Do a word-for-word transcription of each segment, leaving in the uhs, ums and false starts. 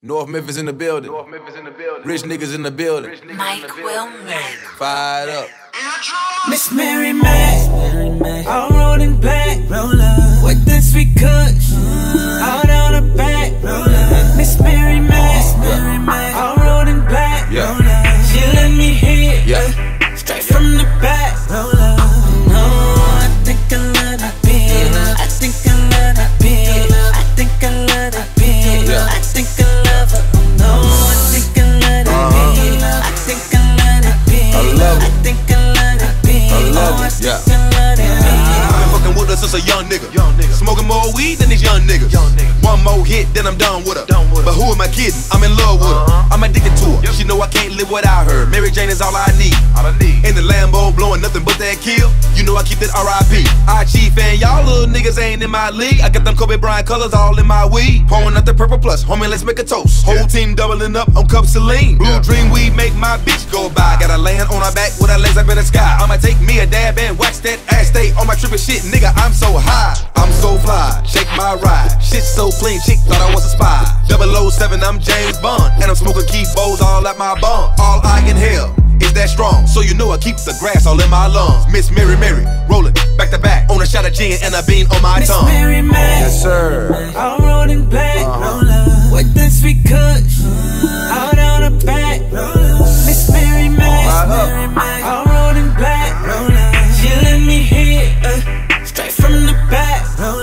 North Memphis in the building. North Memphis in the building. Rich niggas in the building. Niggas Mike in the Will building. Mac. Fired up. Miss Mary Mac, all rolling back, with the sweet kush, all down the back. Miss Mary Mac, all rolling back, she let me hit, Yeah. straight from the back. No, I think I love that bitch. I think I love that bitch. I think I love that bitch. I think I love her. No, I think I love that bitch. I think I love that bitch. I love it. I think I love that bitch. I love Oh, I it, yeah. think I love that bitch. I've been fucking with her since a young nigga. Young nigga. Smoking more weed than these young niggas. Young nigga. One more hit, then I'm done with her. Done with her. But who am I kidding? I'm in love with her. Uh-huh. I'm addicted to her. Yep. She know I can't live without her. Mary Jane is all I need. All I need. In the Lambo, blowing nothing but that kill. You know I keep that R I P. I G fan, y'all little niggas ain't in my league. I got them Kobe Bryant colors all in my weed. Pouring out the purple plus, homie, let's make a toast. Whole Yeah. team doubling up on cup Celine. Blue Yeah. dream weed make my bitch go by. Gotta land on her back with her legs up in the sky. I'ma take me a dab and wax that ass. Stay on my trippin' shit, nigga. I'm so high, I'm so fly. Shake my ride, shit so clean. Chick thought I was a spy. double oh seven, I'm James Bond, and I'm smoking key bowls all at my bum. All I inhale is that strong, so you know I keep the grass all in my lungs. Miss Mary Mary, rolling back to back on a shot of gin and a bean on my Miss tongue. Mary Mac, Yes, sir. all rolling back, with the sweet kush, all down the back. Miss Mary Mac, all rolling back, she let me hit, uh, straight from the back. No,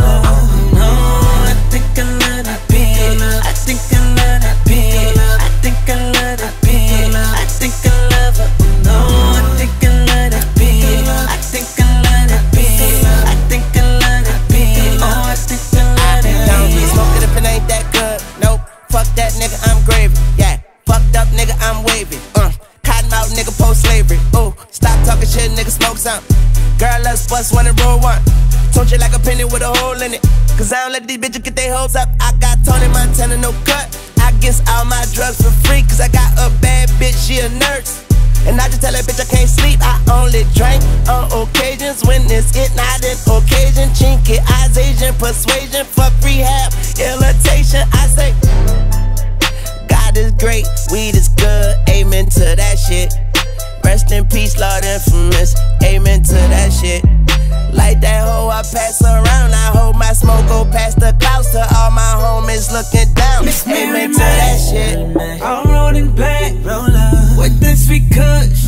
I think I love that bitch. I think I love that bitch. I think I love that bitch. I think I love her. No, I think I love that bitch. I think I love that bitch. I think I love that bitch. Oh, I think I love that Don't be bitch. smoking if it ain't that good. Nope, fuck that nigga, I'm gravy. Yeah, fucked up nigga, I'm wavy. Uh, cotton out nigga, post slavery. Ooh, stop talking shit, nigga, smoke something. Girl, let's bust one and roll one. Told you like a penny with a hole in it. Cause I don't let these bitches get their hoes up. I got Tony Montana, no cut. I guess all my drugs for free. Cause I got a bad bitch, she a nurse. And I just tell that bitch I can't sleep. I only drink on occasions when it's it, not an occasion. Chinky eyes, Asian persuasion, fuck rehab, irritation. I say, God is great, weed is good, amen to that shit. Rest in peace, Lord Infamous, amen to that shit. Like that hoe I pass around, I hold my smoke, go past the clouds to all my homies looking down. Miss Mary Amen to that shit. all rolling back, with the sweet kush,